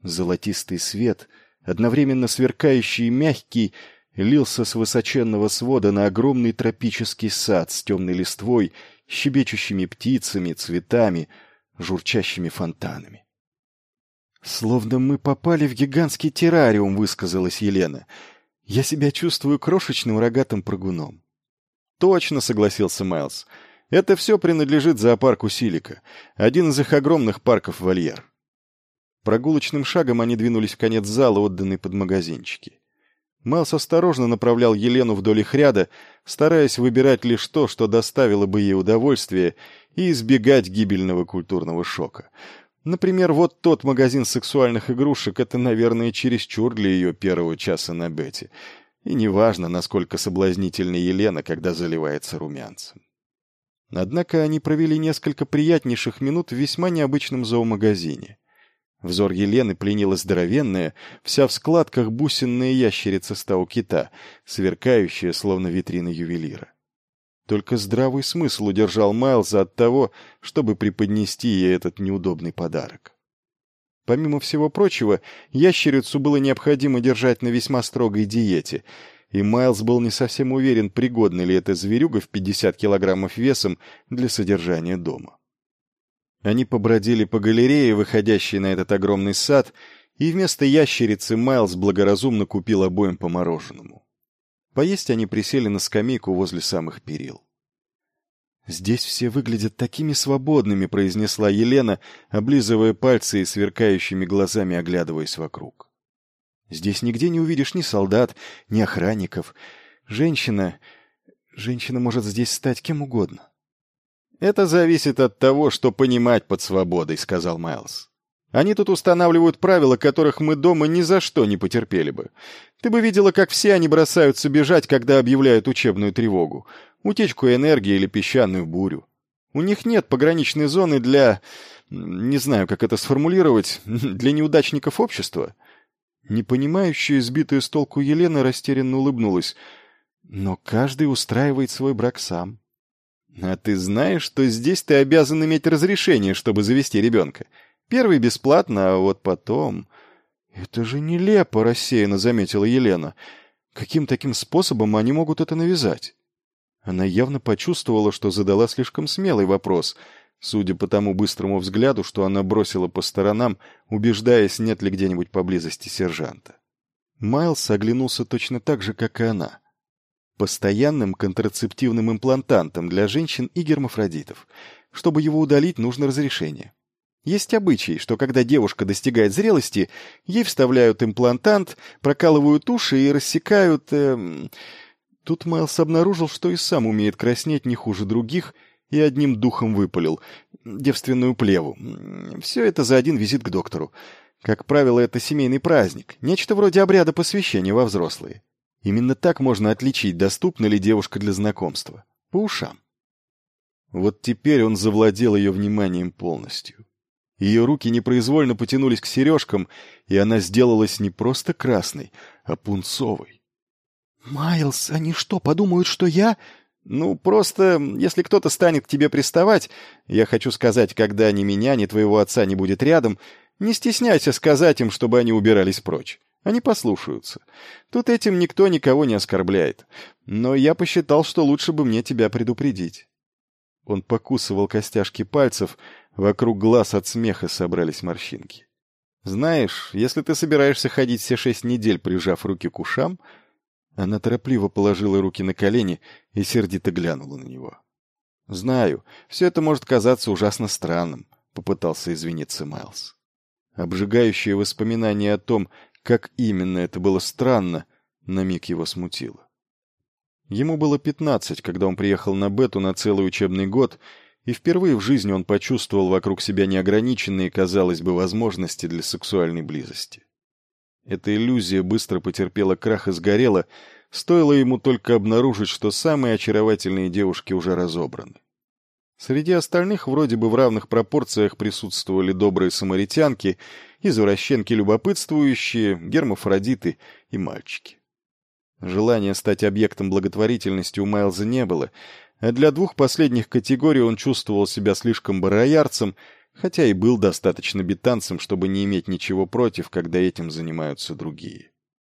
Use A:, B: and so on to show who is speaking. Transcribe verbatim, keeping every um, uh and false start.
A: Золотистый свет, одновременно сверкающий и мягкий, лился с высоченного свода на огромный тропический сад с темной листвой, щебечущими птицами, цветами, журчащими фонтанами. «Словно мы попали в гигантский террариум», — высказалась Елена. «Я себя чувствую крошечным рогатым прыгуном».
B: «Точно», — согласился Майлз. «Это все принадлежит зоопарку Силика, один из их огромных парков-вольер». Прогулочным шагом они двинулись в конец зала, отданный под магазинчики. Майлз осторожно направлял Елену вдоль их ряда, стараясь выбирать лишь то, что доставило бы ей удовольствие, и избегать гибельного культурного шока. Например, вот тот магазин сексуальных игрушек — это, наверное, чересчур для ее первого часа на бете. И неважно, насколько соблазнительна Елена, когда заливается румянцем. Однако они провели несколько приятнейших минут в весьма необычном зоомагазине. Взор Елены пленила здоровенная, вся в складках бусинная ящерица стау-кита, сверкающая, словно витрина ювелира. Только здравый смысл удержал Майлза от того, чтобы преподнести ей этот неудобный подарок. Помимо всего прочего, ящерицу было необходимо держать на весьма строгой диете, и Майлз был не совсем уверен, пригодна ли эта зверюга в пятьдесят килограммов весом для содержания дома. Они побродили по галерее, выходящей на этот огромный сад, и вместо ящерицы Майлз благоразумно купил обоим по мороженому. Поесть они присели на скамейку возле самых перил.
A: «Здесь все выглядят такими свободными», — произнесла Елена, облизывая пальцы и сверкающими глазами оглядываясь вокруг. «Здесь нигде не увидишь ни солдат, ни охранников. Женщина... Женщина может здесь стать кем угодно».
B: «Это зависит от того, что понимать под свободой», — сказал Майлз. «Они тут устанавливают правила, которых мы дома ни за что не потерпели бы. Ты бы видела, как все они бросаются бежать, когда объявляют учебную тревогу, утечку энергии или песчаную бурю. У них нет пограничной зоны для... не знаю, как это сформулировать, для неудачников общества».
A: Непонимающая, сбитая с толку Елена растерянно улыбнулась. «Но каждый устраивает свой брак сам».
B: «А ты знаешь, что здесь ты обязан иметь разрешение, чтобы завести ребенка? Первый бесплатно, а вот потом...»
A: «Это же нелепо», — рассеянно заметила Елена. «Каким таким способом они могут это навязать?» Она явно почувствовала, что задала слишком смелый вопрос, судя по тому быстрому взгляду, что она бросила по сторонам, убеждаясь, нет ли где-нибудь поблизости сержанта. Майлз оглянулся точно так же, как и она. Постоянным контрацептивным имплантантом для женщин и гермафродитов. Чтобы его удалить, нужно разрешение. Есть обычай, что когда девушка достигает зрелости, ей вставляют имплантант, прокалывают уши и рассекают... Э... Тут Майлз обнаружил, что и сам умеет краснеть не хуже других, и одним духом выпалил девственную плеву. Все это за один визит к доктору. Как правило, это семейный праздник, нечто вроде обряда посвящения во взрослые. Именно так можно отличить, доступна ли девушка для знакомства. По ушам. Вот теперь он завладел ее вниманием полностью. Ее руки непроизвольно потянулись к сережкам, и она сделалась не просто красной, а пунцовой.
B: «Майлз, они что, подумают, что я...» «Ну, просто, если кто-то станет к тебе приставать, я хочу сказать, когда ни меня, ни твоего отца не будет рядом, не стесняйся сказать им, чтобы они убирались прочь. Они послушаются. Тут этим никто никого не оскорбляет. Но я посчитал, что лучше бы мне тебя предупредить».
A: Он покусывал костяшки пальцев, вокруг глаз от смеха собрались морщинки.
B: «Знаешь, если ты собираешься ходить все шесть недель, прижав руки к ушам...»
A: Она торопливо положила руки на колени и сердито глянула на него.
B: «Знаю, все это может казаться ужасно странным», — попытался извиниться Майлз.
A: Обжигающее воспоминание о том, как именно это было странно, на миг его смутило. Ему было пятнадцать, когда он приехал на Бету на целый учебный год, и впервые в жизни он почувствовал вокруг себя неограниченные, казалось бы, возможности для сексуальной близости. Эта иллюзия быстро потерпела крах и сгорела, стоило ему только обнаружить, что самые очаровательные девушки уже разобраны. Среди остальных вроде бы в равных пропорциях присутствовали добрые самаритянки, извращенки любопытствующие, гермафродиты и мальчики. Желания стать объектом благотворительности у Майлза не было, а для двух последних категорий он чувствовал себя слишком бароярцем, хотя и был достаточно бетанцем, чтобы не иметь ничего против, когда этим занимаются другие.